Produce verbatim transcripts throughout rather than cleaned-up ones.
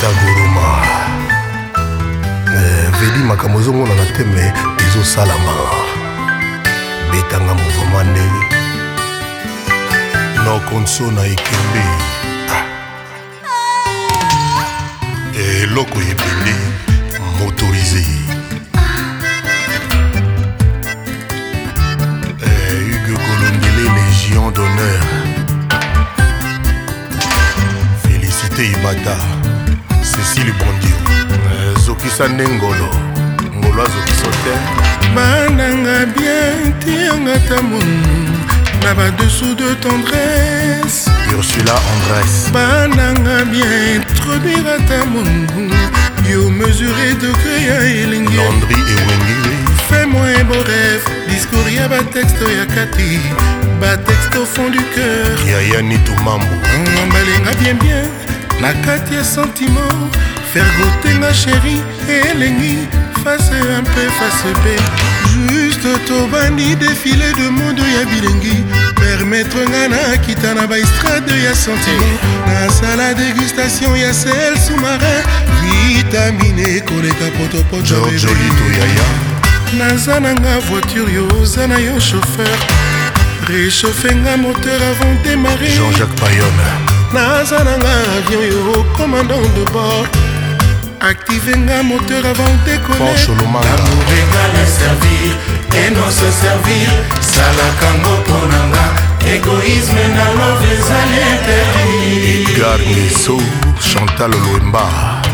Kata Guruma Vedi makambo ezomona na teme ezosalama betanga mouvement nde nokonso na ekembe eloko ebele motorisé Hugues Kolondele Légion d'honneur Félicité Ibata Cécile Bondio Zokisa Nengolo Ngolo Zokiso te Bananga bien tianga tamon Naba dessous de tendresse Ursula Andresse Bananga bien introduire tamon Yo mesuré de ya elingi Landry et Wengi Fais-moi un beau rêve Discours ya ba texto ya kati Ba texto au fond du cœur Yaya Nitu Mambo Mbalenga bien bien Na kati ya sentiment Faire goûter ma chérie elengi Face un peu face B Juste tobani défilé de monde ya bilengi Permettre ngana kita na ba estrade ya sentiment Na sala dégustation ya sel sous-marin Vitaminé koleka potopoto Giorgio Lito Yaya Naza nanga voiture yo zana yo chauffeur Réchauffer nga moteur avant de démarrer Jean-Jacques Payonne Naza nanga avion yo commandant de bord Activer nga moteur avant de décoller L'amour égale servir et non se servir Salakango ponanga Égoïsme na love ezali interdit Edgar Nesso Chantal Loemba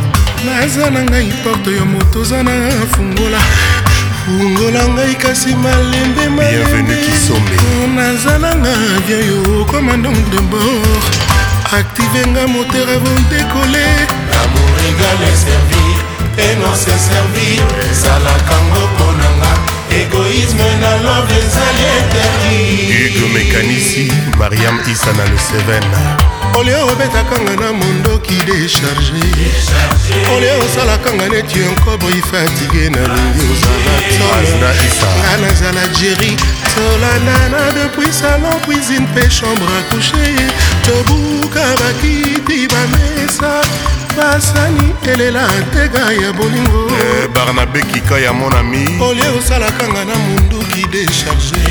Naza nanga iporte yo moto zana fungola Fungola ngai kasi malembe malembe Bienvenue Kisombe Naza nanga avion yo commandant de bord Activer nga moteur avant de décoller L'amour égale servir et non se servir Salakango ponanga Égoïsme na love ezali interdit Hugues Mécanici Mariam Issa na le Seven Oleo obetakanga na mondoki déchargé Oleo osalakanga neti enkobo ifatigue na lingi ozala Azna Issa Nga nazala Jerry Tolandana depuis salon cuisine pe chambre à coucher Tobuka bakiti bamesa Basani elela ntega ya bolingo Barnabé Kika ya mon ami Oleo osalakanga na mondoki déchargé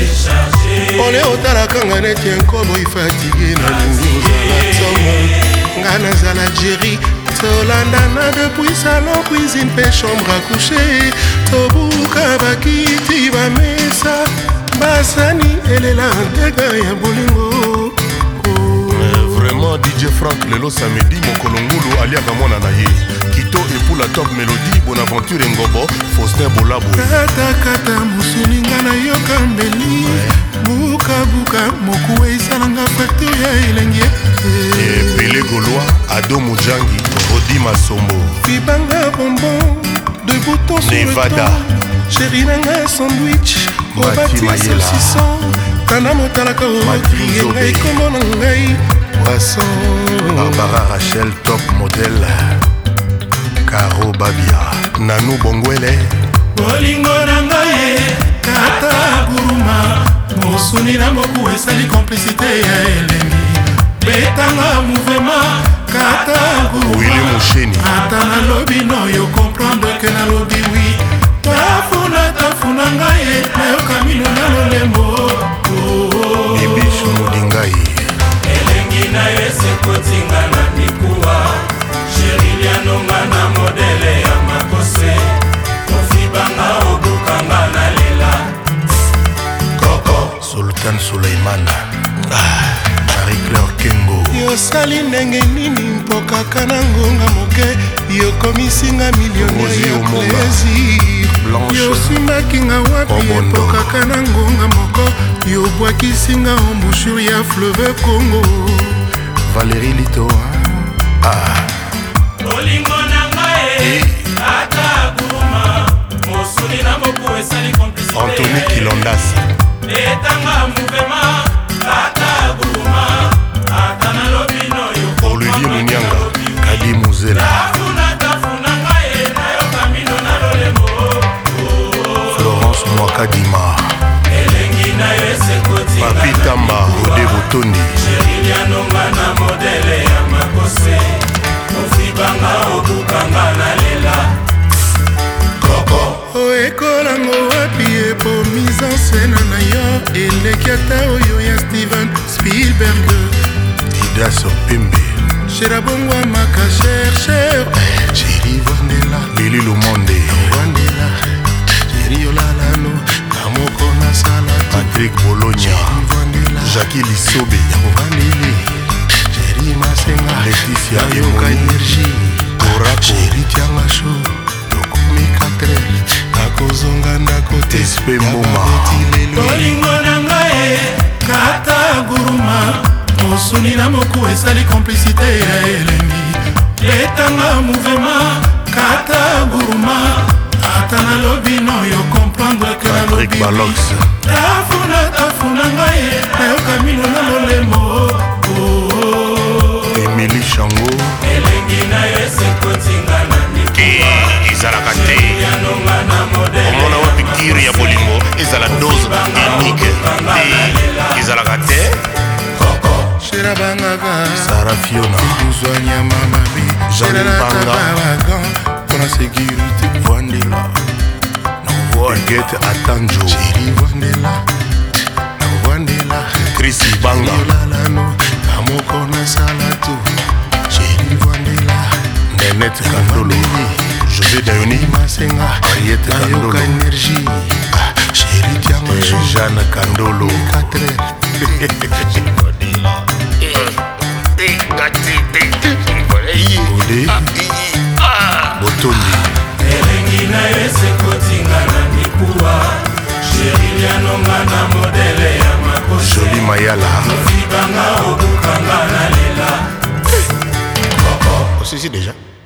Oleo otalakanga neti enkobo ifatigue na lingi ozala Nga nazala Jerry Tolandana depuis salon cuisine pe chambre à coucher Tobuka bakiti bamesa Basani elela ntega ya bolingo Vraiment D J Frank lelo samedi Mokolongulu aliaka mwana na ye Kito epula top melody Bonaventure Ngobo Faustin Bolabo Kata kata musuninga na yoka mbeli Buka buka moku eisalanga facture ya elengi Pele Gaulois Ado Mujangi Rodi Masombo Fibanga bonbon De boutons sur Nevada. le temps Chéri nanga sandwich Obati saucisson Tana motalaka okriye ngai kombo na ngai Poisson Barbara Rachel top modèle Caro Babia Nanou Bongwele Bolingo na ngai Kata Guruma Mosuni na moku esali complicité ya elengi Betanga mouvement Kata Guruma Willy Moucheni Ata na lobi no yo comprendre que na lobi oui Tafuna tafuna ngai Nayoka mino na lolembo Ibish Moudingai Elengi na yo esekotinga na mikuwa Sherilianonga na modele ya makose Ofibanga obukanga na lela Coco Sultan Suleiman Marie-Claire Kengo Yosali ndenge nini mpokaka na ngonga moke Yokomisinga millionnaire ya plaisir Yosimbakinga wapi epokaka na ngonga moko Yobwakisinga embouchure ya fleuve Congo Valérie Lito Ah Olingo nanga e Ata Guruma Mosuni na moku esali complicité Anthony Kilondas Etanga mouvement Ata Guruma Ata na lobino yo Olivier Munyanga Kadi Muzela Tafuna tafuna ngai Nayoka mino na lolembo Florence Mwakadima Elengi na yo esekoti Papi Tamba Ode Botondi Sherilianonga na modele ya makose Ofibanga obu Audace Pembe Chéra Bongwa Maka cher cher Chéri Vandela Lili Lumonde Vandela Chéri Olalano Kamoko Nasala Patrick Bologna Vandela Jackie Lissobe Vandeli Chéri Masenga Laetitia Yoka Energie Korako Chéri Tianga Show Lokumi Katre Nakozonga ndakote Espe Mboma Tolingo nangae Kata Guruma Mosuni na moku esali complicité ya elengi Letanga mouvement Kata Guruma Ata na lobi no yo comprendre que na lobi Patrick Balox Tafuna tafuna ngae Nayoka mino na lolemo Emily Chango Elengi na yese kotinga na mikuwa Ezalaka te omona wapi kiri ya bolingo ezala dose unique te ezalaka te Chéra Bangaka Sarah Fiona Buzwa nyama mabi Jean Banga Pour la sécurité Vandela Birgit Atanjo Chéri Vandela Vandela Chris Banga Yolalano Kamoko na salatu Chéri Vandela Nenette Kandolo José Dayoni Masenga Ariette Kandolo Yoka Energie Chéri Tianga Jeanne Kandolo Katre Ode Botondi elengi na yo esekotinga na mikuwa sheri lianonga na modele ya makose Jolie Mayala ofibanga obukanga na lela Osisi déjà